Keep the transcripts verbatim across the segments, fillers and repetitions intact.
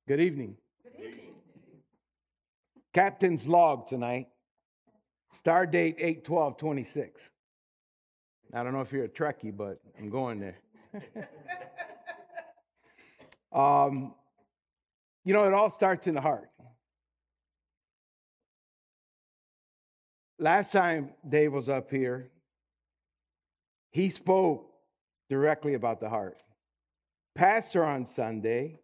Good evening. Captain's log tonight. Star date eight twelve twenty-six. I don't know if you're a Trekkie, but I'm going there. um, you know, it all starts in the heart. Last time Dave was up here, he spoke directly about the heart. Pastor on Sunday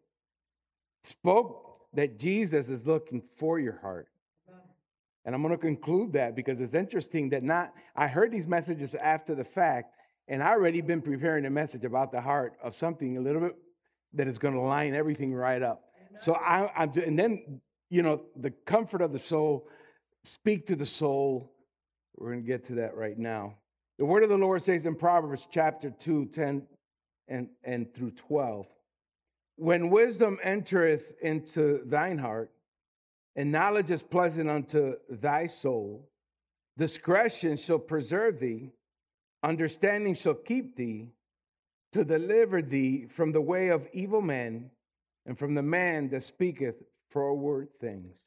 spoke that Jesus is looking for your heart. And I'm going to conclude that because it's interesting that not, I heard these messages after the fact, and I already been preparing a message about the heart of something a little bit that is going to line everything right up. So I, I'm, and then, you know, the comfort of the soul, speak to the soul. We're going to get to that right now. The word of the Lord says in Proverbs chapter two, ten and, and through twelve, when wisdom entereth into thine heart, and knowledge is pleasant unto thy soul, discretion shall preserve thee, understanding shall keep thee, to deliver thee from the way of evil men, and from the man that speaketh froward things.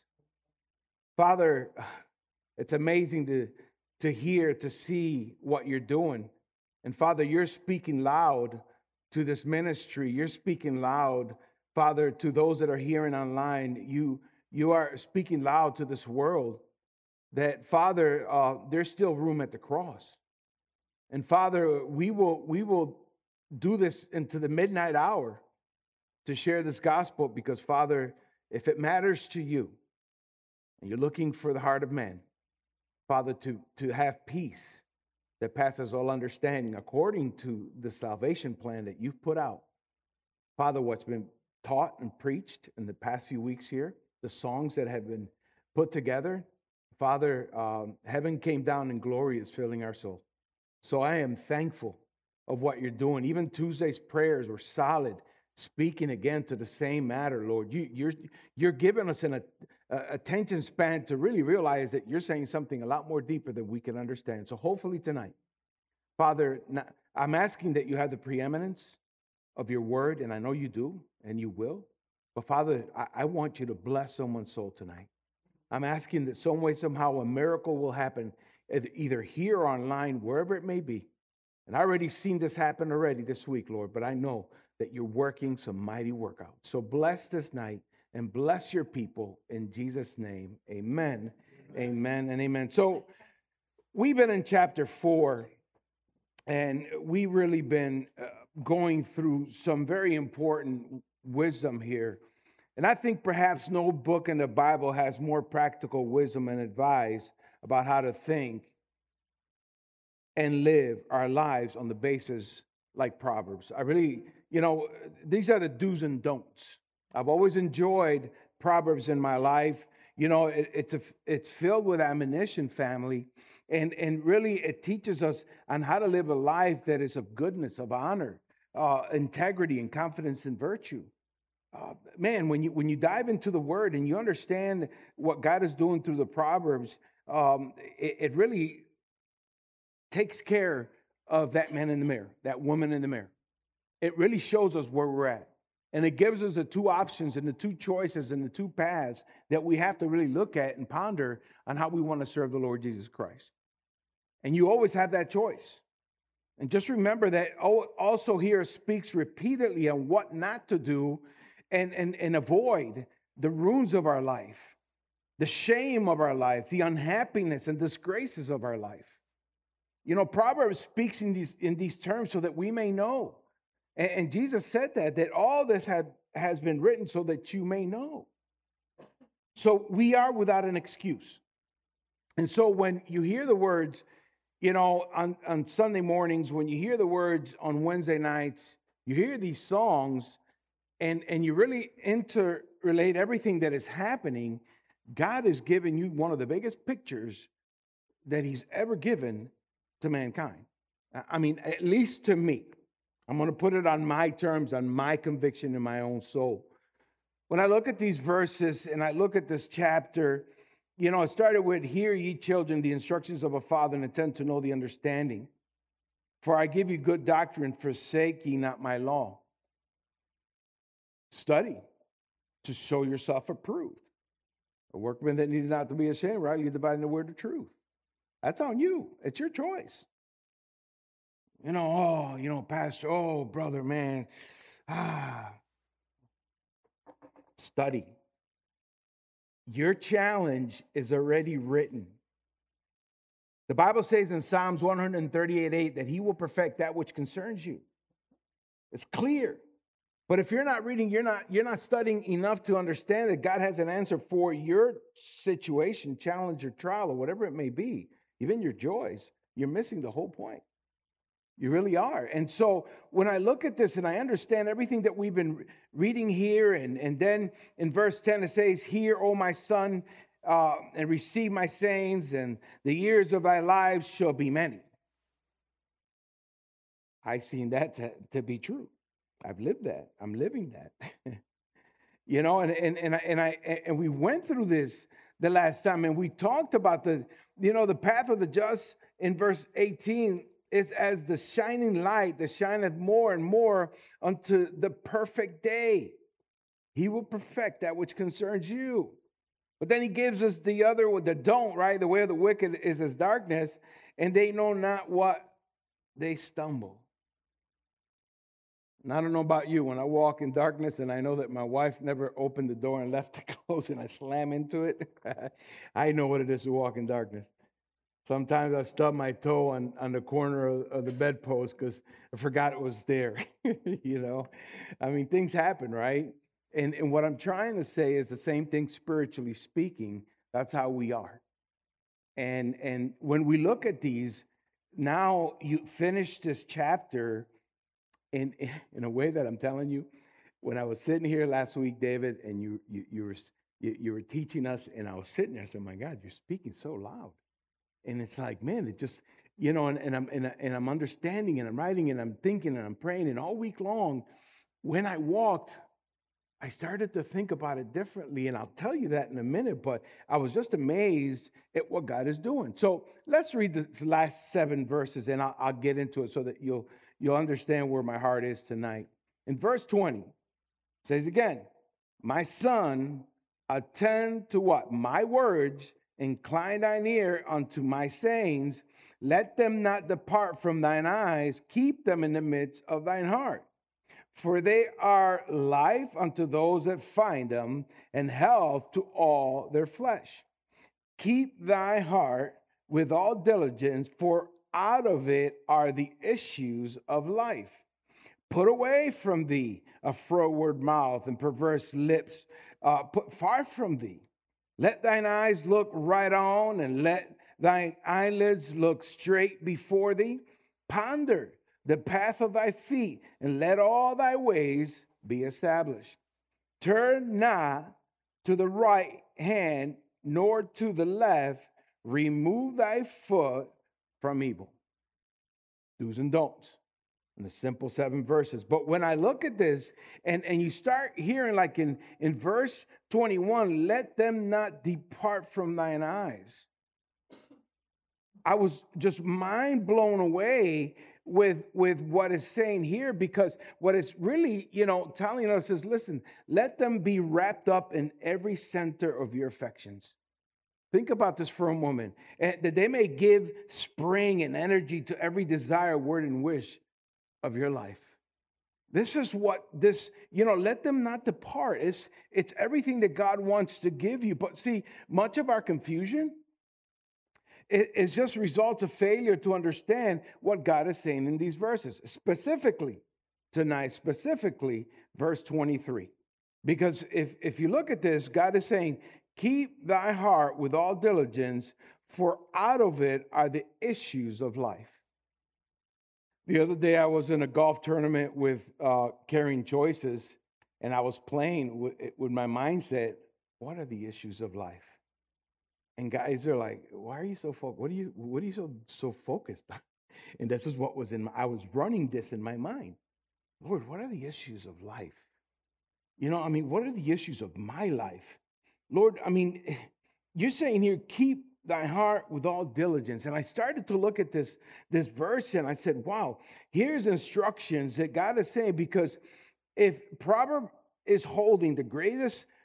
Father, it's amazing to, to hear, to see what you're doing. And Father, you're speaking loud to this ministry. You're speaking loud, Father, to those that are hearing online. You You are speaking loud to this world that, Father, uh, there's still room at the cross. And Father, we will we will do this into the midnight hour to share this gospel because, Father, if it matters to you and you're looking for the heart of man, Father, to, to have peace that passes all understanding according to the salvation plan that you've put out. Father, what's been taught and preached in the past few weeks here, the songs that have been put together, Father, um, heaven came down and glory is filling our soul. So I am thankful of what you're doing. Even Tuesday's prayers were solid, speaking again to the same matter, Lord. You, you're, you're giving us an a, a attention span to really realize that you're saying something a lot more deeper than we can understand. So hopefully tonight, Father, I'm asking that you have the preeminence of your word, and I know you do, and you will. But Father, I, I want you to bless someone's soul tonight. I'm asking that some way, somehow, a miracle will happen, either here or online, wherever it may be. And I already seen this happen already this week, Lord, but I know that you're working some mighty work out. So bless this night and bless your people in Jesus' name. Amen, amen, amen and amen. So we've been in chapter four, and we really been uh, going through some very important wisdom here. And I think perhaps no book in the Bible has more practical wisdom and advice about how to think and live our lives on the basis like Proverbs. I really, you know, these are the do's and don'ts. I've always enjoyed Proverbs in my life. You know, it, it's a, it's filled with admonition, family, and and really it teaches us on how to live a life that is of goodness, of honor, uh, integrity, and confidence and virtue. Uh, man, when you when you dive into the Word and you understand what God is doing through the Proverbs, um, it, it really takes care of that man in the mirror, that woman in the mirror. It really shows us where we're at. And it gives us the two options and the two choices and the two paths that we have to really look at and ponder on how we want to serve the Lord Jesus Christ. And you always have that choice. And just remember that also here speaks repeatedly on what not to do and, and, and avoid the ruins of our life, the shame of our life, the unhappiness and disgraces of our life. You know, Proverbs speaks in these in these terms so that we may know. And, and Jesus said that, that all this had, has been written so that you may know. So we are without an excuse. And so when you hear the words, you know, on, on Sunday mornings, when you hear the words on Wednesday nights, you hear these songs, and, and you really interrelate everything that is happening, God is giving you one of the biggest pictures that he's ever given to mankind. I mean, at least to me. I'm going to put it on my terms, on my conviction in my own soul. When I look at these verses and I look at this chapter, you know, it started with, "Hear ye children the instructions of a father, and attend to know the understanding. For I give you good doctrine, forsake ye not my law." Study. to show yourself approved. A workman that needed not to be ashamed, right? You're dividing the word of truth. That's on you. It's your choice. You know, oh, you know, pastor, oh, brother, man. Ah. Study. Your challenge is already written. The Bible says in Psalms one thirty-eight eight that he will perfect that which concerns you. It's clear. But if you're not reading, you're not, you're not studying enough to understand that God has an answer for your situation, challenge, or trial, or whatever it may be, even your joys, you're missing the whole point. You really are. And so when I look at this and I understand everything that we've been reading here, and, and then in verse ten it says, "Hear, O my son, uh, and receive my sayings, and the years of thy lives shall be many." I seen that to, to be true. I've lived that. I'm living that. You know, and and and I, and I and we went through this the last time, and we talked about the, you know, the path of the just in verse eighteen is as the shining light that shineth more and more unto the perfect day. He will perfect that which concerns you. But then he gives us the other, the don't, right? The way of the wicked is as darkness, and they know not what they stumble. And I don't know about you, when I walk in darkness and I know that my wife never opened the door and left it closed and I slam into it, I know what it is to walk in darkness. Sometimes I stub my toe on, on the corner of, of the bedpost because I forgot it was there. You know, I mean, things happen, right? And, and what I'm trying to say is the same thing spiritually speaking. That's how we are. And, and when we look at these, now you finish this chapter in, in a way that I'm telling you, when I was sitting here last week, David, and you, you, you, were, you, you were teaching us, and I was sitting there, I said, my God, you're speaking so loud. And it's like, man, it just, you know, and, and I'm and, and I'm understanding and I'm writing and I'm thinking and I'm praying. And all week long, when I walked, I started to think about it differently. And I'll tell you that in a minute, but I was just amazed at what God is doing. So let's read the last seven verses and I'll, I'll get into it so that you'll you'll understand where my heart is tonight. In verse twenty, it says again, "My son, attend to what? My words. Incline thine ear unto my sayings. Let them not depart from thine eyes. Keep them in the midst of thine heart. For they are life unto those that find them, and health to all their flesh. Keep thy heart with all diligence, for out of it are the issues of life. Put away from thee a froward mouth and perverse lips. Uh, put far from thee. Let thine eyes look right on, and let thine eyelids look straight before thee. Ponder the path of thy feet, and let all thy ways be established. Turn not to the right hand, nor to the left. Remove thy foot from evil." Do's and don'ts. In the simple seven verses. But when I look at this, and, and you start hearing, like in, in verse twenty-one, "Let them not depart from thine eyes." I was just mind blown away with, with what it's saying here, because what it's really, you know, telling us is, listen, let them be wrapped up in every center of your affections. Think about this for a moment. And that they may give spring and energy to every desire, word, and wish of your life. This is what this, you know, let them not depart. It's, it's everything that God wants to give you. But see, much of our confusion is just a result of failure to understand what God is saying in these verses. Specifically, tonight, specifically, verse twenty-three. Because if, if you look at this, God is saying, "Keep thy heart with all diligence, for out of it are the issues of life." The other day, I was in a golf tournament with uh, Carrying Choices, and I was playing with, with my mindset, what are the issues of life? And guys are like, why are you so focused? What are you, what are you so, so focused on? And this is what was in my, I was running this in my mind. Lord, what are the issues of life? You know, I mean, what are the issues of my life? Lord, I mean, you're saying here, keep thy heart with all diligence. And I started to look at this, this verse, and I said, wow, here's instructions that God is saying, because if Proverb is holding the greatest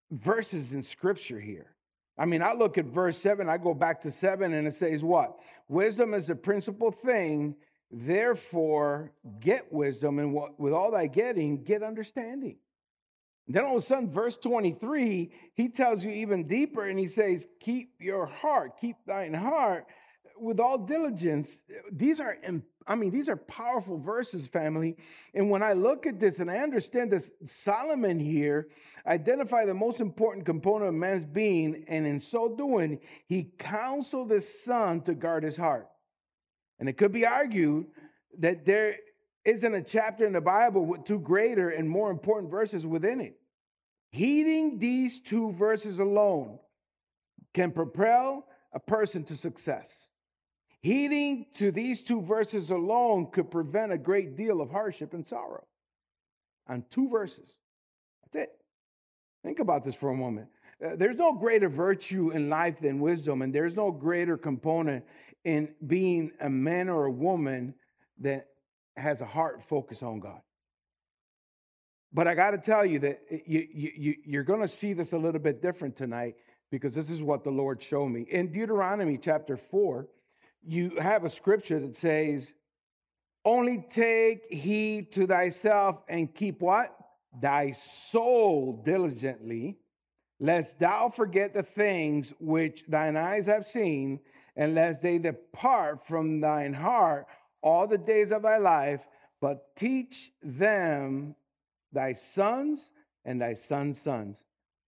verses in scripture here. I mean, I look at verse seven, I go back to seven, and it says what? Wisdom is the principal thing. Therefore, get wisdom, and what, with all thy getting, get understanding. And then all of a sudden, verse twenty-three, he tells you even deeper, and he says, keep your heart, keep thine heart with all diligence. These are, I mean, these are powerful verses, family. And when I look at this and I understand this, Solomon here identified the most important component of man's being, and in so doing, he counseled his son to guard his heart. And it could be argued that there isn't a chapter in the Bible with two greater and more important verses within it. Heeding these two verses alone can propel a person to success. Heeding to these two verses alone could prevent a great deal of hardship and sorrow. On two verses. That's it. Think about this for a moment. Uh, there's no greater virtue in life than wisdom, and there's no greater component in being a man or a woman that has a heart focused on God. But I got to tell you that you, you, you're going to see this a little bit different tonight, because this is what the Lord showed me. In Deuteronomy chapter four, you have a scripture that says, only take heed to thyself and keep what? Thy soul diligently, lest thou forget the things which thine eyes have seen, and lest they depart from thine heart all the days of thy life, but teach them thy sons and thy sons' sons.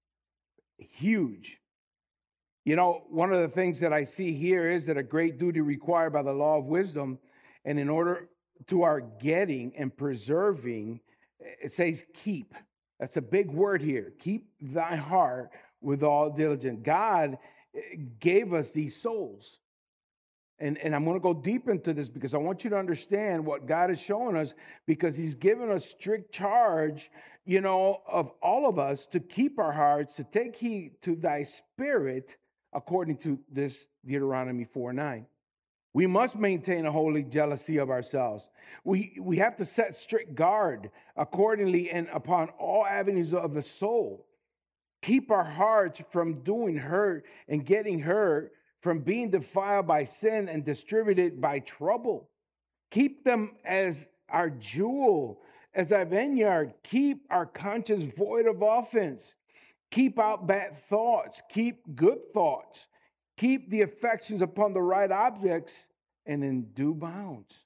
Huge. You know, one of the things that I see here is that a great duty required by the law of wisdom, and in order to our getting and preserving, it says keep. That's a big word here. Keep thy heart with all diligence. God gave us these souls. And, and I'm going to go deep into this because I want you to understand what God is showing us, because he's given us strict charge, you know, of all of us to keep our hearts, to take heed to thy spirit, according to this Deuteronomy four nine. We must maintain a holy jealousy of ourselves. We, we have to set strict guard accordingly and upon all avenues of the soul. Keep our hearts from doing hurt and getting hurt, from being defiled by sin and distributed by trouble. Keep them as our jewel, as our vineyard. Keep our conscience void of offense. Keep out bad thoughts. Keep good thoughts. Keep the affections upon the right objects and in due bounds.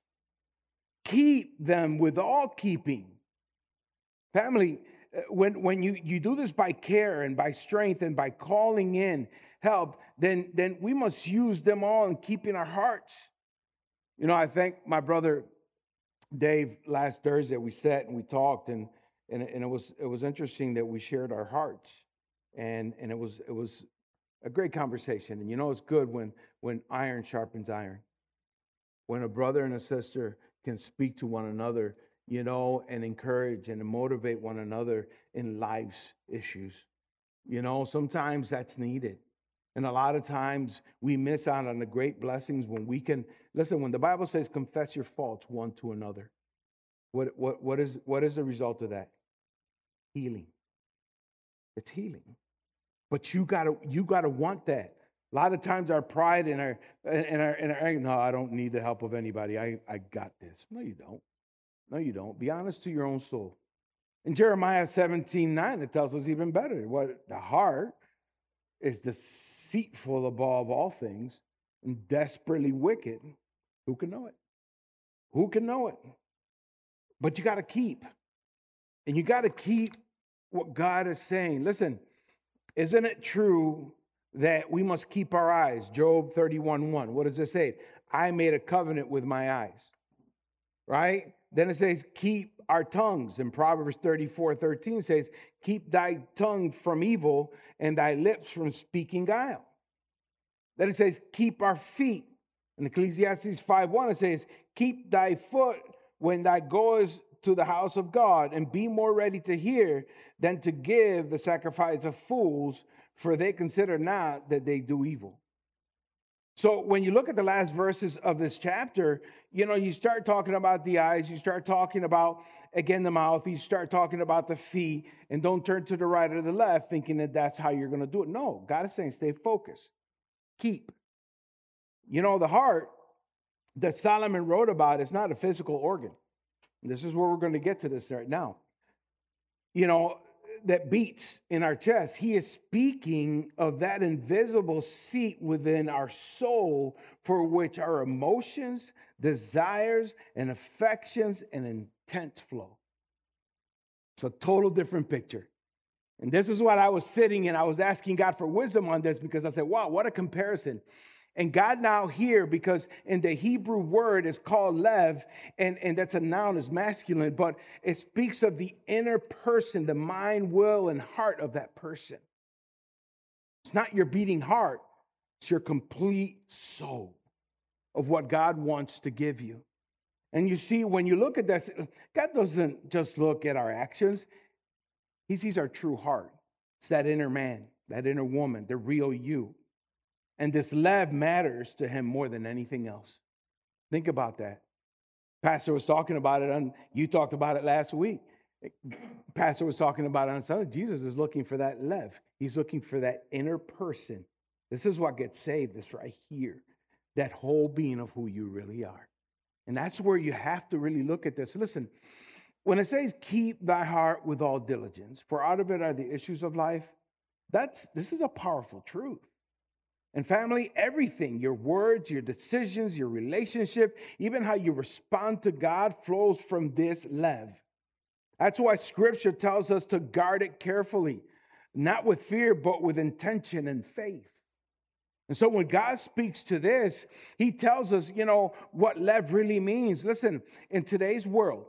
Keep them with all keeping. Family, when, when you, you do this by care and by strength and by calling in help, then, then we must use them all in keeping our hearts. You know, I thank my brother Dave last Thursday. We sat and we talked, and, and, and it was it was interesting that we shared our hearts. And, and it was it was a great conversation. And you know, it's good when when iron sharpens iron. When a brother and a sister can speak to one another, you know, and encourage and motivate one another in life's issues. You know, sometimes that's needed. And a lot of times we miss out on the great blessings when we can, listen, when the Bible says confess your faults one to another, what, what, what, is, what is the result of that? Healing. It's healing. But you gotta, you gotta want that. A lot of times our pride and our, and our, and our, no, I don't need the help of anybody. I, I got this. No, you don't. No, you don't. Be honest to your own soul. In Jeremiah seventeen nine, it tells us even better. What the heart is deceitful above all things and desperately wicked. Who can know it? Who can know it? But you got to keep. And you got to keep what God is saying. Listen, isn't it true that we must keep our eyes? Job thirty-one one. What does it say? I made a covenant with my eyes. Right? Then it says, keep our tongues. And Proverbs thirty-four thirteen says, keep thy tongue from evil and thy lips from speaking guile. Then it says, keep our feet. In Ecclesiastes five one, it says, keep thy foot when thou goest to the house of God, and be more ready to hear than to give the sacrifice of fools, for they consider not that they do evil. So when you look at the last verses of this chapter, you know, you start talking about the eyes, you start talking about, again, the mouth, you start talking about the feet, and don't turn to the right or the left thinking that that's how you're going to do it. No, God is saying stay focused. Keep. You know, the heart that Solomon wrote about is not a physical organ. This is where we're going to get to this right now. You know, that beats in our chest. He is speaking of that invisible seat within our soul for which our emotions, desires, and affections and intent flow. It's a total different picture. And this is what I was sitting and I was asking God for wisdom on this because I said, wow, what a comparison. And God now here, because in the Hebrew word is called lev, and, and that's a noun, is masculine, but it speaks of the inner person, the mind, will, and heart of that person. It's not your beating heart, it's your complete soul of what God wants to give you. And you see, when you look at this, God doesn't just look at our actions, He sees our true heart. It's that inner man, that inner woman, the real you. And this lev matters to Him more than anything else. Think about that. Pastor was talking about it, on, you talked about it last week. Pastor was talking about it on Sunday. Jesus is looking for that lev. He's looking for that inner person. This is what gets saved, this right here. That whole being of who you really are. And that's where you have to really look at this. Listen, when it says keep thy heart with all diligence, for out of it are the issues of life, that's this is a powerful truth. And family, everything, your words, your decisions, your relationship, even how you respond to God flows from this lev. That's why Scripture tells us to guard it carefully, not with fear, but with intention and faith. And so when God speaks to this, He tells us, you know, what lev really means. Listen, in today's world,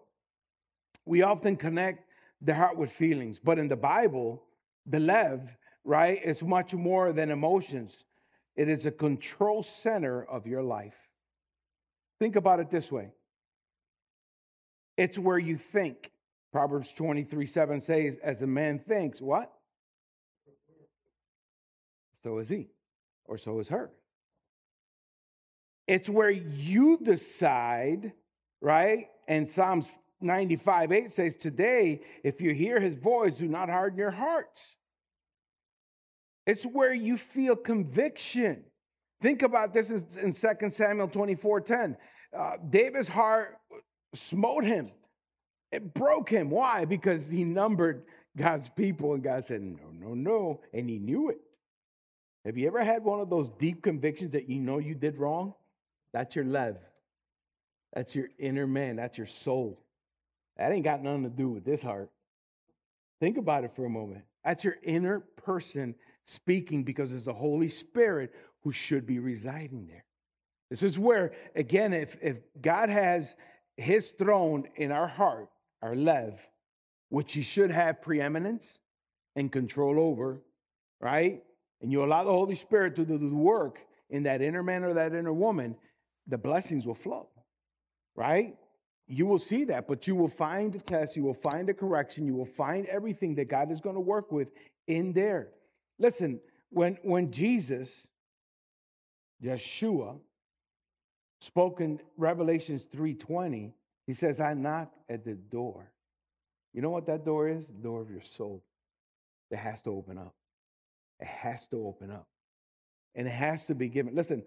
we often connect the heart with feelings, but in the Bible, the lev, right, is much more than emotions. It is a control center of your life. Think about it this way. It's where you think. Proverbs twenty-three seven says, as a man thinks, what? So is he, or so is her. It's where you decide, right? And Psalms ninety-five eight says, today, if you hear His voice, do not harden your hearts. It's where you feel conviction. Think about this in Second Samuel twenty-four ten. Uh, David's heart smote him. It broke him. Why? Because he numbered God's people, and God said, no, no, no. And he knew it. Have you ever had one of those deep convictions that you know you did wrong? That's your lev. That's your inner man. That's your soul. That ain't got nothing to do with this heart. Think about it for a moment. That's your inner person speaking, because it's the Holy Spirit who should be residing there. This is where, again, if, if God has His throne in our heart, our lev, which He should have preeminence and control over, right? And you allow the Holy Spirit to do the work in that inner man or that inner woman, the blessings will flow, right? You will see that, but you will find the test, you will find the correction, you will find everything that God is going to work with in there. Listen, when, when Jesus, Yeshua, spoke in Revelations three twenty, He says, I knock at the door. You know what that door is? The door of your soul. It has to open up. It has to open up. And it has to be given. Listen,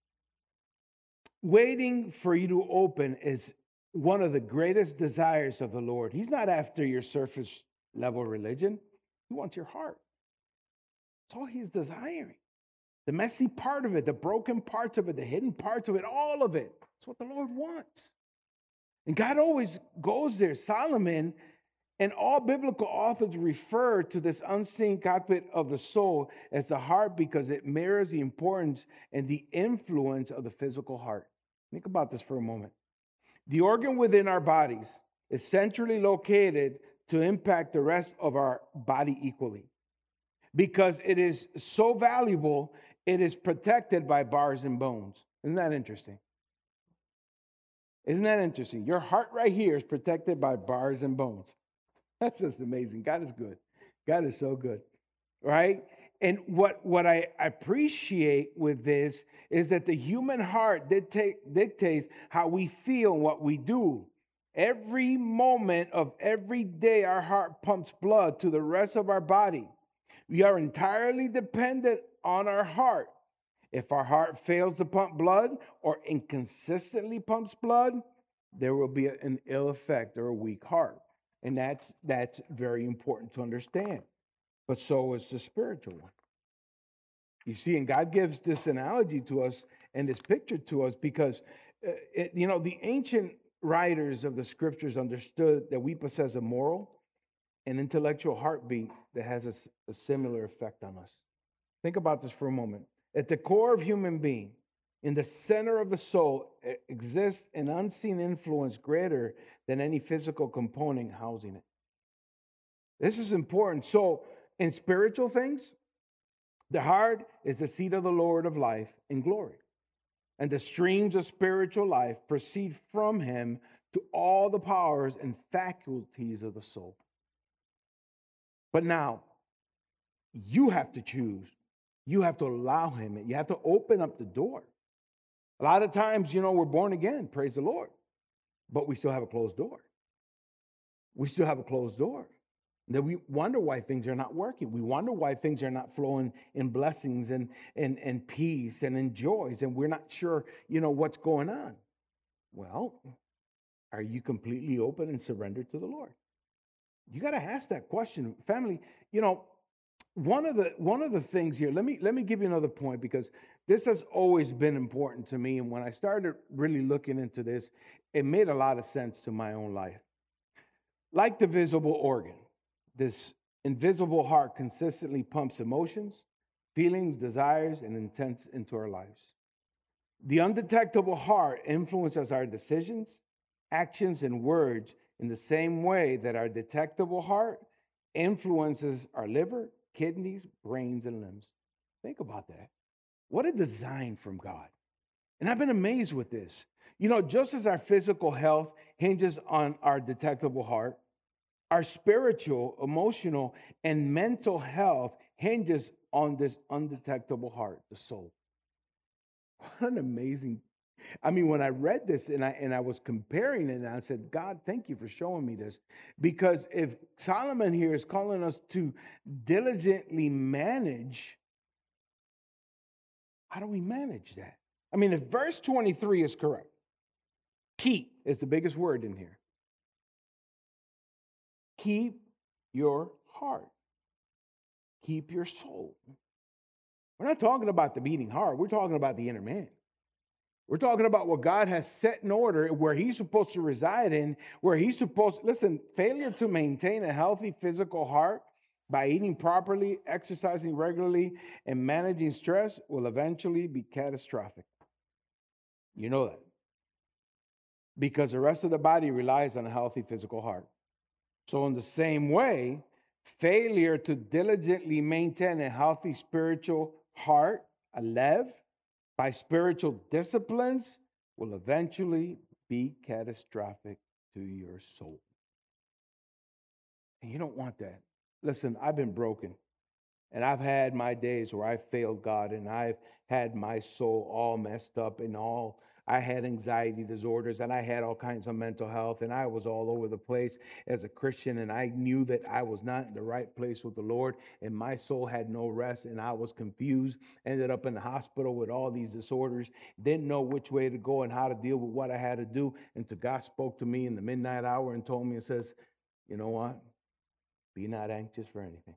waiting for you to open is one of the greatest desires of the Lord. He's not after your surface level religion. He wants your heart. That's all He's desiring. The messy part of it, the broken parts of it, the hidden parts of it, all of it. That's what the Lord wants. And God always goes there. Solomon and all biblical authors refer to this unseen cockpit of the soul as the heart because it mirrors the importance and the influence of the physical heart. Think about this for a moment. The organ within our bodies is centrally located to impact the rest of our body equally. Because it is so valuable, it is protected by bars and bones. Isn't that interesting? Isn't that interesting? Your heart right here is protected by bars and bones. That's just amazing. God is good. God is so good, right? And what, what I appreciate with this is that the human heart dictate, dictates how we feel and what we do. Every moment of every day, our heart pumps blood to the rest of our body. We are entirely dependent on our heart. If our heart fails to pump blood or inconsistently pumps blood, there will be an ill effect or a weak heart. And that's that's very important to understand. But so is the spiritual one. You see, and God gives this analogy to us and this picture to us because, uh, it, you know, the ancient writers of the scriptures understood that we possess a moral and intellectual heartbeat that has a, a similar effect on us. Think about this for a moment. At the core of human being, in the center of the soul, exists an unseen influence greater than any physical component housing it. This is important. So, in spiritual things, the heart is the seat of the Lord of life in glory. And the streams of spiritual life proceed from him to all the powers and faculties of the soul. But now, you have to choose. You have to allow him. You have to open up the door. A lot of times, you know, we're born again, praise the Lord, but we still have a closed door. We still have a closed door. That we wonder why things are not working. We wonder why things are not flowing in blessings and, and, and peace and in joys, and we're not sure, you know, what's going on. Well, are you completely open and surrendered to the Lord? You got to ask that question. Family, you know, one of the one of the things here, let me let me give you another point because this has always been important to me. And when I started really looking into this, it made a lot of sense to my own life. Like the visible organ, this invisible heart consistently pumps emotions, feelings, desires, and intents into our lives. The undetectable heart influences our decisions, actions, and words in the same way that our detectable heart influences our liver, kidneys, brains, and limbs. Think about that. What a design from God. And I've been amazed with this. You know, just as our physical health hinges on our detectable heart, our spiritual, emotional, and mental health hinges on this undetectable heart, the soul. What an amazing. I mean, when I read this and I and I was comparing it, and I said, God, thank you for showing me this. Because if Solomon here is calling us to diligently manage, how do we manage that? I mean, if verse twenty-three is correct, keep is the biggest word in here. Keep your heart. Keep your soul. We're not talking about the beating heart. We're talking about the inner man. We're talking about what God has set in order, where he's supposed to reside in, where he's supposed to, listen, failure to maintain a healthy physical heart by eating properly, exercising regularly, and managing stress will eventually be catastrophic. You know that. Because the rest of the body relies on a healthy physical heart. So in the same way, failure to diligently maintain a healthy spiritual heart, a lev, by spiritual disciplines will eventually be catastrophic to your soul. And you don't want that. Listen, I've been broken. And I've had my days where I failed God and I've had my soul all messed up and all. I had anxiety disorders and I had all kinds of mental health and I was all over the place as a Christian and I knew that I was not in the right place with the Lord and my soul had no rest and I was confused, ended up in the hospital with all these disorders, didn't know which way to go and how to deal with what I had to do until God spoke to me in the midnight hour and told me and says, you know what? Be not anxious for anything.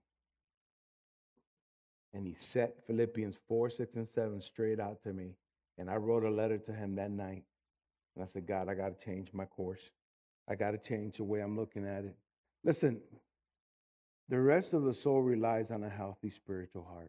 And he set Philippians four, six, and seven straight out to me. And I wrote a letter to him that night. And I said, God, I got to change my course. I got to change the way I'm looking at it. Listen, the rest of the soul relies on a healthy spiritual heart.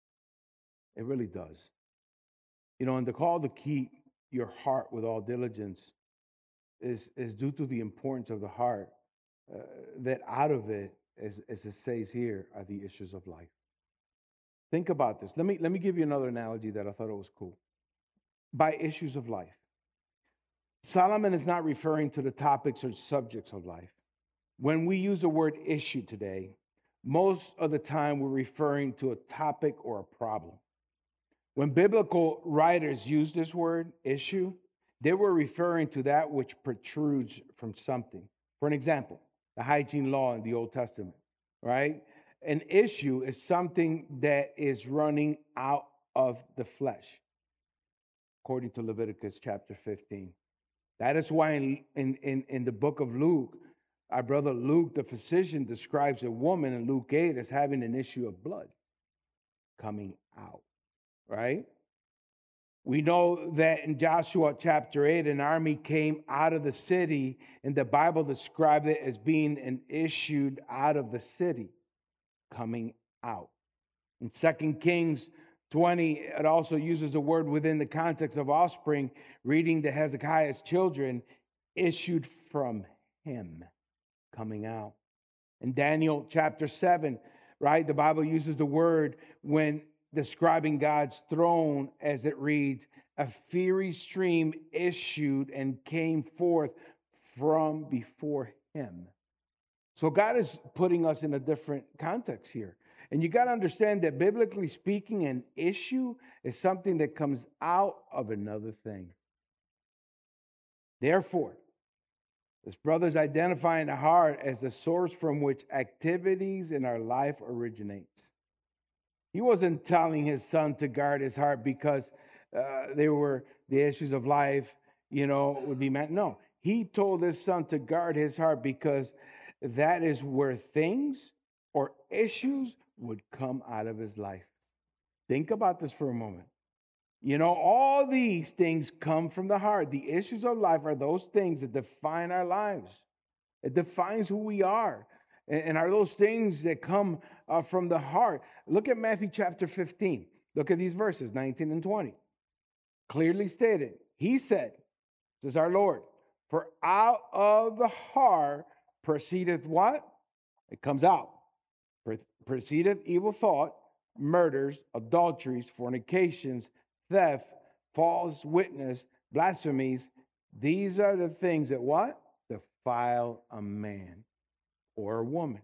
It really does. You know, and the call to keep your heart with all diligence is, is due to the importance of the heart, uh, that out of it, as, as it says here, are the issues of life. Think about this. Let me, let me give you another analogy that I thought it was cool. By issues of life. Solomon is not referring to the topics or subjects of life. When we use the word issue today, most of the time we're referring to a topic or a problem. When biblical writers use this word, issue, they were referring to that which protrudes from something. For an example, the hygiene law in the Old Testament, right? An issue is something that is running out of the flesh, according to Leviticus chapter fifteen. That is why in, in, in, in the book of Luke, our brother Luke, the physician, describes a woman in Luke eight as having an issue of blood coming out, right? We know that in Joshua chapter eight, an army came out of the city, and the Bible described it as being an issued out of the city, coming out. In Second Kings twenty, it also uses the word within the context of offspring, reading to Hezekiah's children, issued from him, coming out. In Daniel chapter seven, right, the Bible uses the word when describing God's throne, as it reads, a fiery stream issued and came forth from before him. So God is putting us in a different context here. And you got to understand that biblically speaking, an issue is something that comes out of another thing. Therefore, this brother's identifying the heart as the source from which activities in our life originates. He wasn't telling his son to guard his heart because uh, they were the issues of life, you know, would be met. No, he told his son to guard his heart because that is where things or issues would come out of his life. Think about this for a moment. You know, all these things come from the heart. The issues of life are those things that define our lives. It defines who we are. And are those things that come uh, from the heart. Look at Matthew chapter fifteen. Look at these verses, nineteen and twenty. Clearly stated. He said, this is our Lord, for out of the heart proceedeth what? It comes out. Proceedeth evil thought, murders, adulteries, fornications, theft, false witness, blasphemies. These are the things that what? Defile a man or a woman.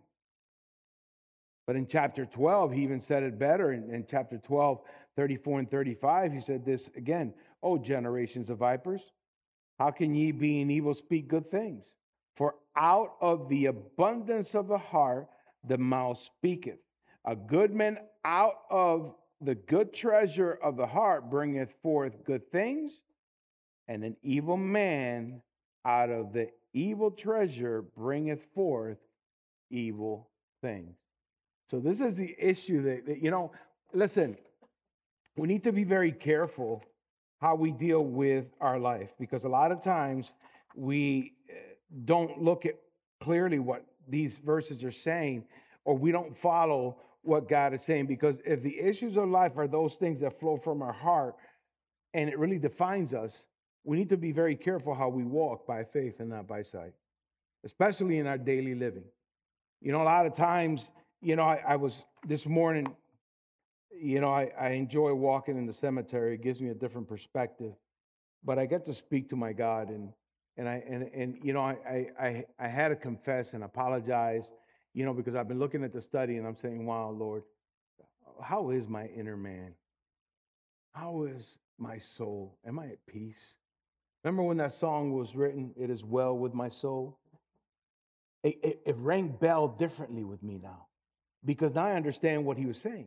But in chapter twelve, he even said it better. In, in chapter twelve, thirty-four and thirty-five, he said this again. O generations of vipers, how can ye being evil speak good things? For out of the abundance of the heart, the mouth speaketh. A good man out of the good treasure of the heart bringeth forth good things, and an evil man out of the evil treasure bringeth forth evil things. So this is the issue that, that, you know, listen, we need to be very careful how we deal with our life, because a lot of times we don't look at clearly what these verses are saying, or we don't follow what God is saying. Because if the issues of life are those things that flow from our heart and it really defines us, we need to be very careful how we walk by faith and not by sight, especially in our daily living. You know, a lot of times, you know, I, I was this morning, you know, I, I enjoy walking in the cemetery. It gives me a different perspective, but I get to speak to my God, and and I and and you know, I I I had to confess and apologize, you know, because I've been looking at the study and I'm saying, wow, Lord, how is my inner man? How is my soul? Am I at peace? Remember when that song was written, "It is well with my soul"? It, it, it rang bell differently with me now, because now I understand what he was saying.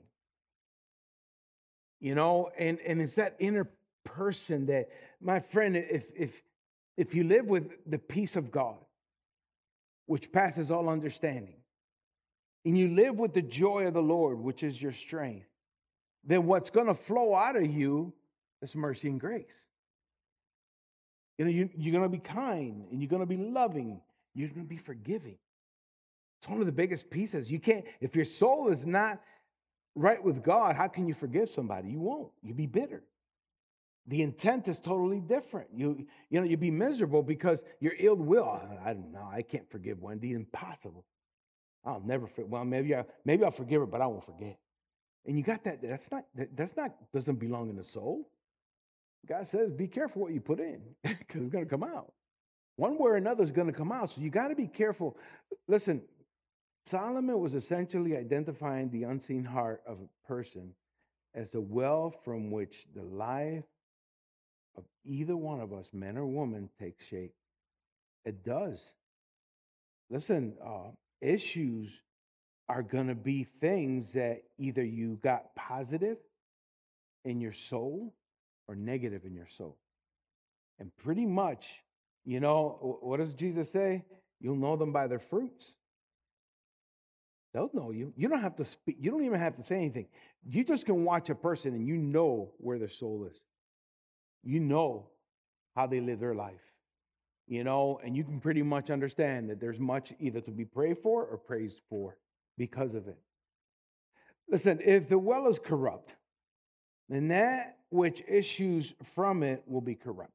You know, and, and it's that inner person that, my friend, if if if you live with the peace of God, which passes all understanding, and you live with the joy of the Lord, which is your strength, then what's going to flow out of you is mercy and grace. You know, you, you're going to be kind, and you're going to be loving. You're going to be forgiving. It's one of the biggest pieces. You can't, if your soul is not right with God, how can you forgive somebody? You won't. You'll be bitter. The intent is totally different. You, you know, you'll be miserable because you're ill will. Oh, I don't know. I can't forgive Wendy. Impossible. I'll never forgive. Well, maybe I, maybe I'll forgive her, but I won't forget. And you got that. That's not. That's not. Doesn't belong in the soul. God says, be careful what you put in, because it's going to come out. One way or another is going to come out. So you got to be careful. Listen, Solomon was essentially identifying the unseen heart of a person as the well from which the life of either one of us, man or woman, takes shape. It does. Listen, uh, issues are going to be things that either you got positive in your soul or negative in your soul. And pretty much, you know, wh- what does Jesus say? You'll know them by their fruits. They'll know you. You don't have to speak. You don't even have to say anything. You just can watch a person and you know where their soul is. You know how they live their life, you know, and you can pretty much understand that there's much either to be prayed for or praised for because of it. Listen, if the well is corrupt, then that which issues from it will be corrupt.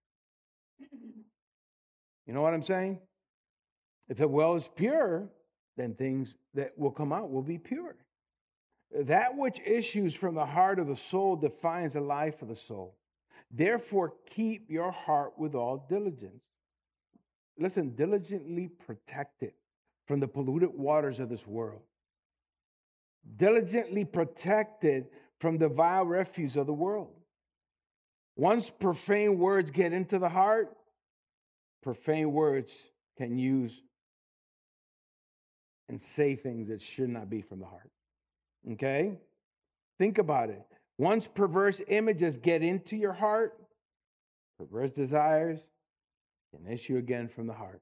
You know what I'm saying? If the well is pure, then things that will come out will be pure. That which issues from the heart of the soul defines the life of the soul. Therefore, keep your heart with all diligence. Listen, diligently protect it from the polluted waters of this world. Diligently protect it from the vile refuse of the world. Once profane words get into the heart, profane words can use and say things that should not be from the heart. Okay? Think about it. Once perverse images get into your heart, perverse desires can issue again from the heart.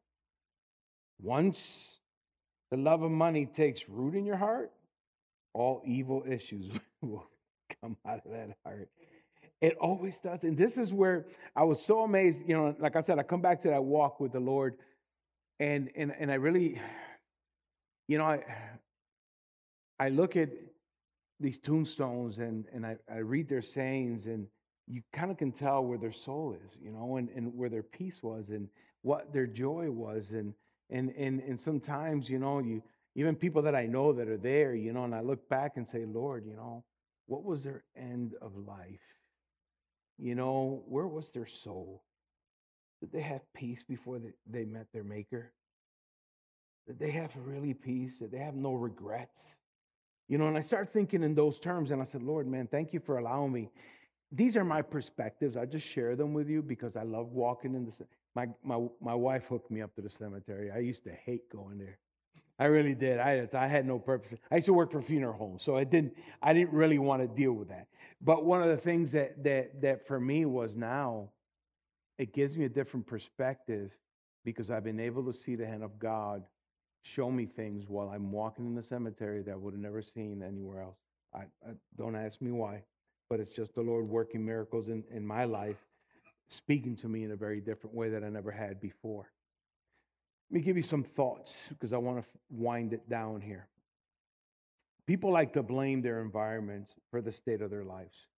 Once the love of money takes root in your heart, all evil issues will come out of that heart. It always does. And this is where I was so amazed. You know, like I said, I come back to that walk with the Lord, and and and I really, you know, I I look at these tombstones and and I, I read their sayings, and you kind of can tell where their soul is, you know, and, and where their peace was and what their joy was. And and and and sometimes, you know, you even people that I know that are there, you know, and I look back and say, Lord, you know, what was their end of life? You know, where was their soul? Did they have peace before they, they met their maker? Did they have really peace? Did they have no regrets? You know, and I start thinking in those terms, and I said, Lord, man, thank you for allowing me. These are my perspectives. I just share them with you because I love walking in the. ce- My my my wife hooked me up to the cemetery. I used to hate going there. I really did. I I had no purpose. I used to work for funeral homes, so I didn't I didn't really want to deal with that. But one of the things that that that for me was now it gives me a different perspective because I've been able to see the hand of God show me things while I'm walking in the cemetery that I would have never seen anywhere else. I, I don't ask me why, but it's just the Lord working miracles in, in my life, speaking to me in a very different way that I never had before. Let me give you some thoughts because I want to wind it down here. People like to blame their environments for the state of their lives.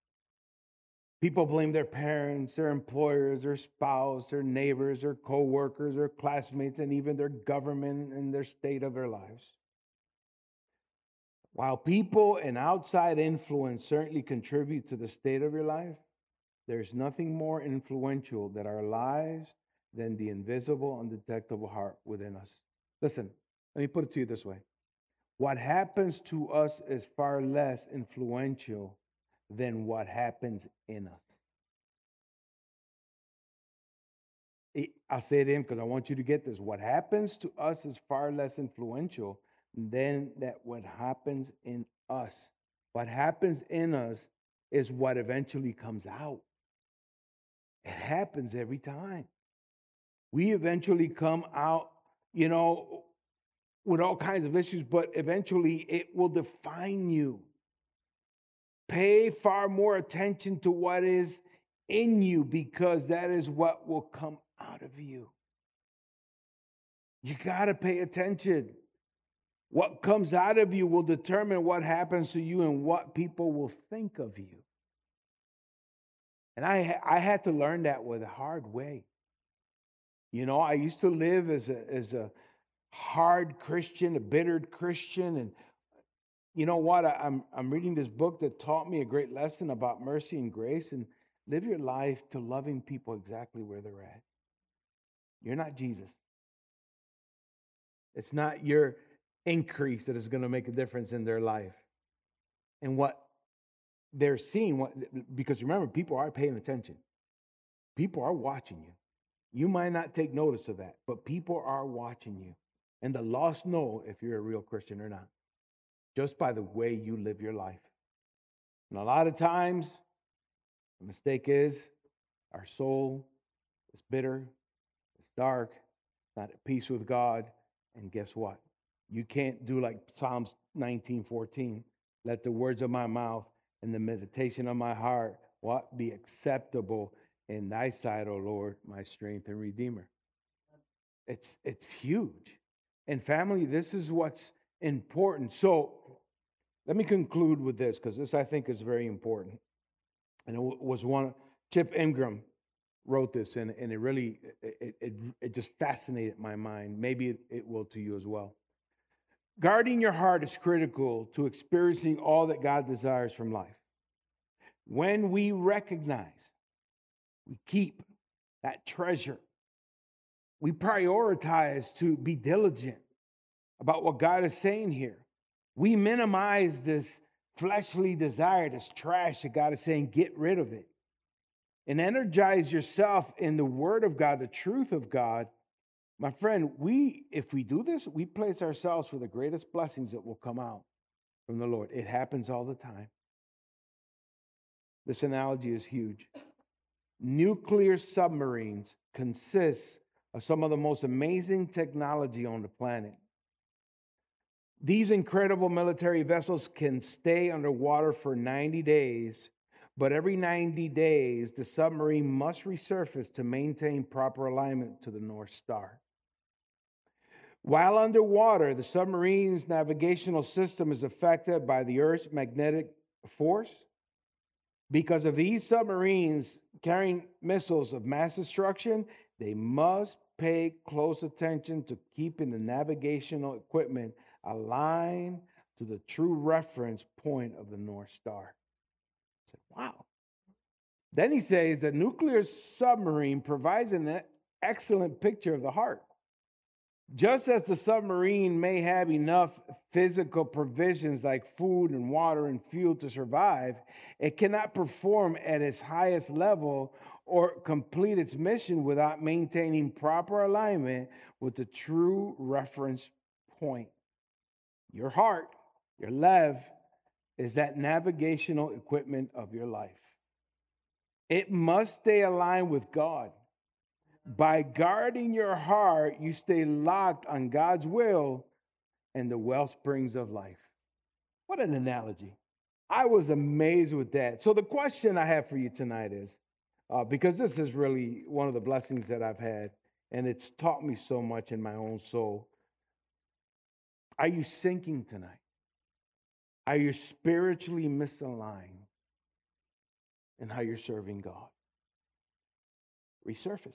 People blame their parents, their employers, their spouse, their neighbors, their coworkers, their classmates, and even their government and their state of their lives. While people and outside influence certainly contribute to the state of your life, there's nothing more influential than our lives than the invisible, undetectable heart within us. Listen, let me put it to you this way. What happens to us is far less influential than what happens in us. It- I'll say it in because I want you to get this. What happens to us is far less influential than that what happens in us. What happens in us is what eventually comes out. It happens every time. We eventually come out, you know, with all kinds of issues, but eventually it will define you. Pay far more attention to what is in you because that is what will come out of you. You got to pay attention. What comes out of you will determine what happens to you and what people will think of you. And I, I had to learn that with a hard way. You know, I used to live as a, as a hard Christian, a bittered Christian. And you know what? I, I'm, I'm reading this book that taught me a great lesson about mercy and grace, and live your life to loving people exactly where they're at. You're not Jesus. It's not your increase that is going to make a difference in their life and what they're seeing. What Because remember, people are paying attention. People are watching you. You might not take notice of that, but people are watching you. And the lost know if you're a real Christian or not, just by the way you live your life. And a lot of times, the mistake is our soul is bitter, it's dark, not at peace with God. And guess what? You can't do like Psalms nineteen fourteen. Let the words of my mouth and the meditation of my heart, what? Be acceptable in thy sight, O Lord, my strength and redeemer. It's it's huge. And family, this is what's important. So let me conclude with this, because this I think is very important. And it was one, Chip Ingram wrote this, and, and it really, it, it, it just fascinated my mind. Maybe it, it will to you as well. Guarding your heart is critical to experiencing all that God desires from life. When we recognize, we keep that treasure, we prioritize to be diligent about what God is saying here. We minimize this fleshly desire, this trash that God is saying, get rid of it. And energize yourself in the word of God, the truth of God. My friend, we, if we do this, we place ourselves for the greatest blessings that will come out from the Lord. It happens all the time. This analogy is huge. Nuclear submarines consist of some of the most amazing technology on the planet. These incredible military vessels can stay underwater for ninety days, but every ninety days, the submarine must resurface to maintain proper alignment to the North Star. While underwater, the submarine's navigational system is affected by the Earth's magnetic force. Because of these submarines carrying missiles of mass destruction, they must pay close attention to keeping the navigational equipment aligned to the true reference point of the North Star. I said, wow. Then he says the nuclear submarine provides an excellent picture of the heart. Just as the submarine may have enough physical provisions like food and water and fuel to survive, it cannot perform at its highest level or complete its mission without maintaining proper alignment with the true reference point. Your heart, your lev, is that navigational equipment of your life. It must stay aligned with God. By guarding your heart, you stay locked on God's will and the well springs of life. What an analogy. I was amazed with that. So the question I have for you tonight is, uh, because this is really one of the blessings that I've had, and it's taught me so much in my own soul. Are you sinking tonight? Are you spiritually misaligned in how you're serving God? Resurface.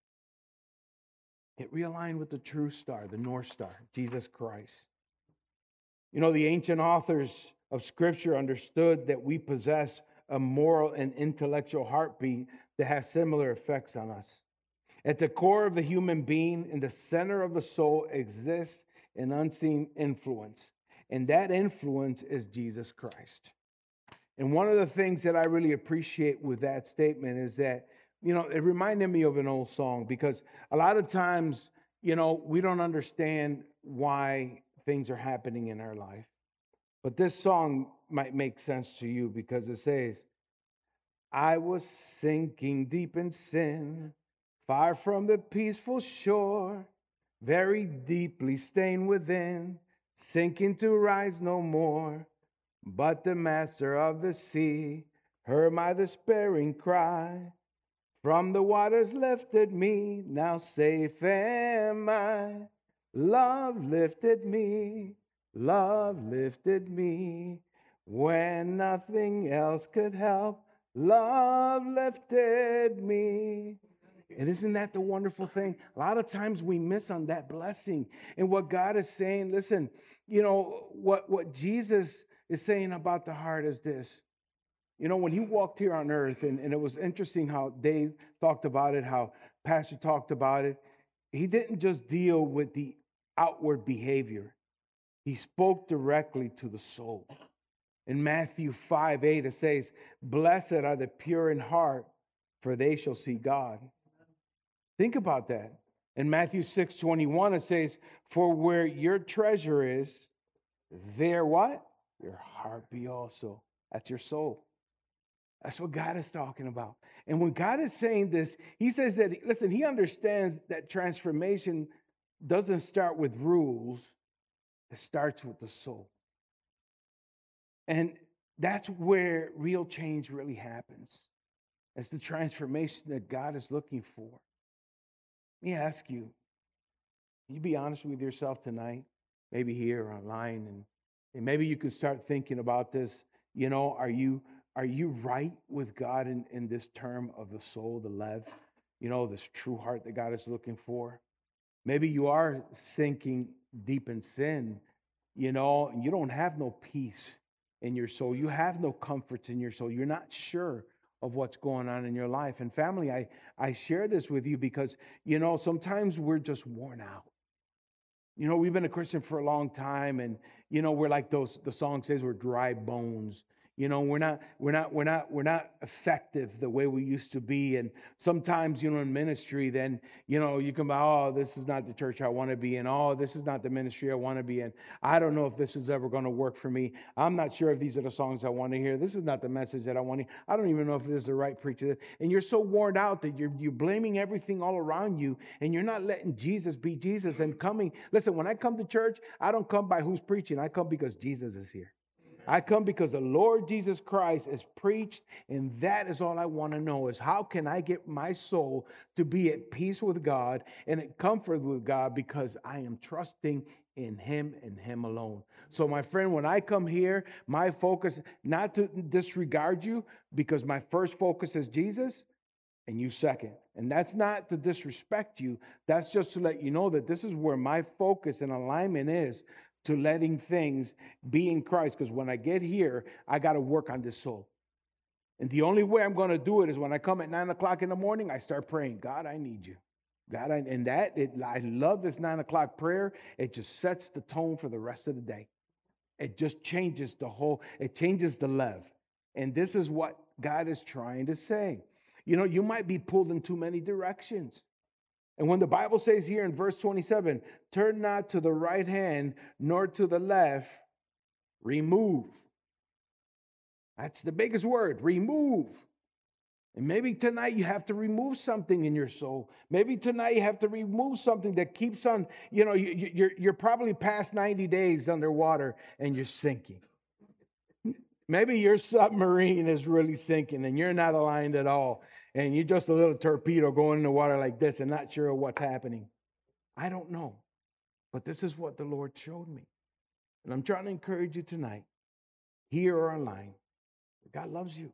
Get realigned with the true star, the North Star, Jesus Christ. You know, the ancient authors of Scripture understood that we possess a moral and intellectual heartbeat that has similar effects on us. At the core of the human being, in the center of the soul, exists an unseen influence, and that influence is Jesus Christ. And one of the things that I really appreciate with that statement is that, you know, it reminded me of an old song, because a lot of times, you know, we don't understand why things are happening in our life. But this song might make sense to you, because it says, I was sinking deep in sin, far from the peaceful shore, very deeply stained within, sinking to rise no more. But the master of the sea heard my despairing cry. From the waters lifted me, now safe am I. Love lifted me, love lifted me. When nothing else could help, love lifted me. And isn't that the wonderful thing? A lot of times we miss on that blessing. And what God is saying, listen, you know, what, what Jesus is saying about the heart is this. You know, when he walked here on earth, and, and it was interesting how Dave talked about it, how Pastor talked about it, he didn't just deal with the outward behavior. He spoke directly to the soul. In Matthew five eight, it says, "Blessed are the pure in heart, for they shall see God." Think about that. In Matthew six twenty-one, it says, "For where your treasure is, there what? Your heart be also." That's your soul. That's what God is talking about. And when God is saying this, he says that, listen, he understands that transformation doesn't start with rules. It starts with the soul. And that's where real change really happens. It's the transformation that God is looking for. Let me ask you, can you be honest with yourself tonight? Maybe here or online, and, and maybe you can start thinking about this. You know, are you are you right with God in, in this term of the soul, the lev? You know, this true heart that God is looking for. Maybe you are sinking deep in sin, you know, and you don't have no peace in your soul. You have no comforts in your soul. You're not sure of what's going on in your life. And family, I, I share this with you because, you know, sometimes we're just worn out. You know, we've been a Christian for a long time, and, you know, we're like those, the song says, we're dry bones. You know, we're not, we're not, we're not, we're not effective the way we used to be. And sometimes, you know, in ministry, then, you know, you come, oh, this is not the church I want to be in. Oh, this is not the ministry I want to be in. I don't know if this is ever going to work for me. I'm not sure if these are the songs I want to hear. This is not the message that I want to hear. I don't even know if this is the right preacher. And you're so worn out that you're, you're blaming everything all around you, and you're not letting Jesus be Jesus and coming. Listen, when I come to church, I don't come by who's preaching. I come because Jesus is here. I come because the Lord Jesus Christ is preached, and that is all I want to know is how can I get my soul to be at peace with God and at comfort with God because I am trusting in Him and Him alone. So my friend, when I come here, my focus, not to disregard you, because my first focus is Jesus and you second. And that's not to disrespect you. That's just to let you know that this is where my focus and alignment is, to letting things be in Christ. Because when I get here, I got to work on this soul. And the only way I'm going to do it is when I come at nine o'clock in the morning, I start praying, God, I need you. God, I, and that, it, I love this nine o'clock prayer. It just sets the tone for the rest of the day. It just changes the whole, it changes the lev. And this is what God is trying to say. You know, you might be pulled in too many directions. And when the Bible says here in verse twenty-seven, turn not to the right hand nor to the left, remove. That's the biggest word, remove. And maybe tonight you have to remove something in your soul. Maybe tonight you have to remove something that keeps on, you know, you, you're, you're probably past ninety days underwater and you're sinking. Maybe your submarine is really sinking and you're not aligned at all. And you're just a little torpedo going in the water like this and not sure what's happening. I don't know. But this is what the Lord showed me. And I'm trying to encourage you tonight, here or online. God loves you.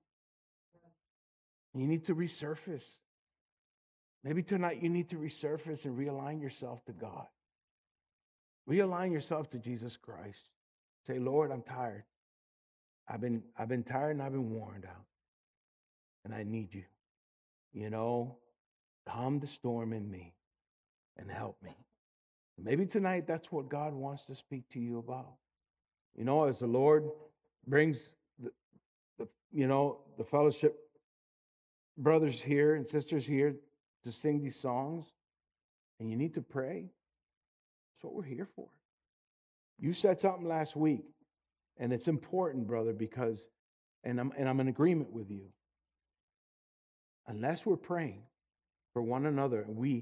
You need to resurface. Maybe tonight you need to resurface and realign yourself to God. Realign yourself to Jesus Christ. Say, Lord, I'm tired. I've been, I've been tired and I've been worn out. And I need you. You know, calm the storm in me and help me. Maybe tonight that's what God wants to speak to you about. You know, as the Lord brings the, the you know, the fellowship brothers here and sisters here to sing these songs, and you need to pray. That's what we're here for. You said something last week, and it's important, brother, because, and I'm and I'm in agreement with you. Unless we're praying for one another, and we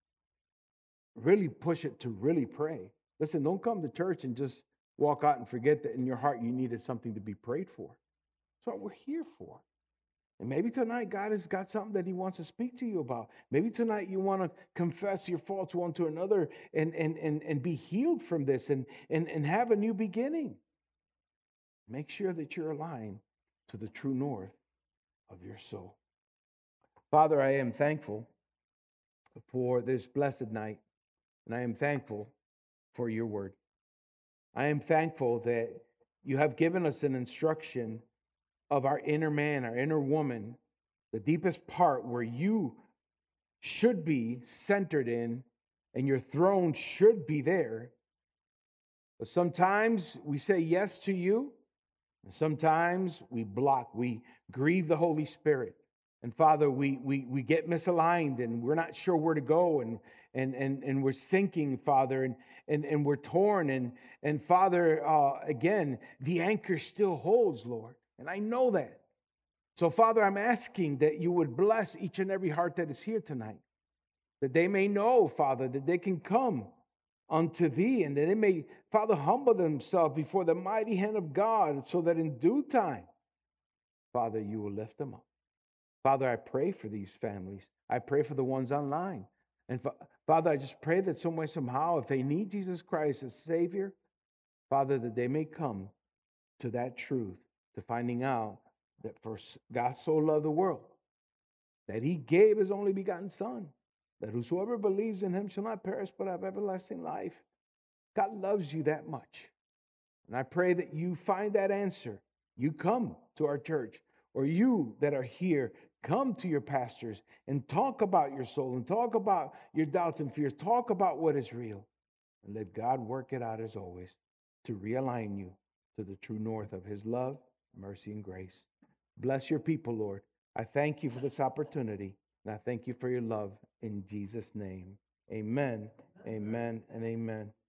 really push it to really pray. Listen, don't come to church and just walk out and forget that in your heart you needed something to be prayed for. That's what we're here for. And maybe tonight God has got something that He wants to speak to you about. Maybe tonight you want to confess your faults one to another and, and, and, and be healed from this and, and, and have a new beginning. Make sure that you're aligned to the true north of your soul. Father, I am thankful for this blessed night, and I am thankful for your word. I am thankful that you have given us an instruction of our inner man, our inner woman, the deepest part where you should be centered in and your throne should be there. But sometimes we say yes to you, and sometimes we block, we grieve the Holy Spirit. And Father, we we we get misaligned and we're not sure where to go, and and and and we're sinking, Father, and and and we're torn. And and Father, uh, again, the anchor still holds, Lord. And I know that. So, Father, I'm asking that you would bless each and every heart that is here tonight, that they may know, Father, that they can come unto thee, and that they may, Father, humble themselves before the mighty hand of God, so that in due time, Father, you will lift them up. Father, I pray for these families. I pray for the ones online. And fa- Father, I just pray that some way, somehow, if they need Jesus Christ as Savior, Father, that they may come to that truth, to finding out that for God so loved the world, that he gave his only begotten Son, that whosoever believes in him shall not perish but have everlasting life. God loves you that much. And I pray that you find that answer. You come to our church, or you that are here, come to your pastors and talk about your soul and talk about your doubts and fears. Talk about what is real. And let God work it out as always to realign you to the true north of his love, mercy, and grace. Bless your people, Lord. I thank you for this opportunity, and I thank you for your love in Jesus' name. Amen, amen, and amen.